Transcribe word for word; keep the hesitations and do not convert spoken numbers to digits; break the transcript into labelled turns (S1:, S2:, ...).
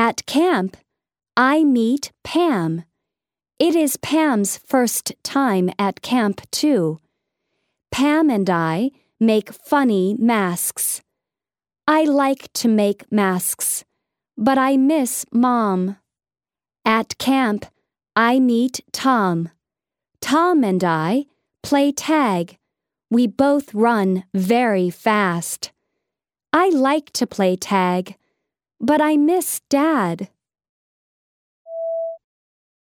S1: At camp, I meet Pam. It is Pam's first time at camp, too. Pam and I make funny masks. I like to make masks, but I miss Mom. At camp, I meet Tom. Tom and I play tag. We both run very fast. I like to play tag, but I miss Dad.